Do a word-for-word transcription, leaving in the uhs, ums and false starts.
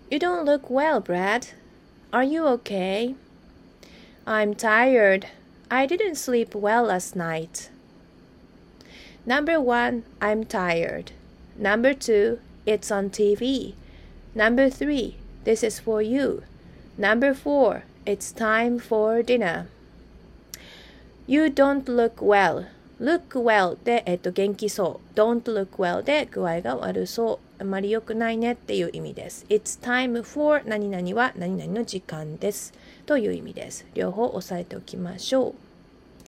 You don't look well, Brad. Are you okay? I'm tired. I didn't sleep well last night. Number one, I'm tired. Number two, it's on T V. Number three, this is for you. Number four, it's time for dinner. You don't look well.look well で、えっと、元気そう。don't look well で具合が悪そう。あまり良くないねっていう意味です。It's time for 何々は何々の時間です。という意味です。両方押さえておきましょう。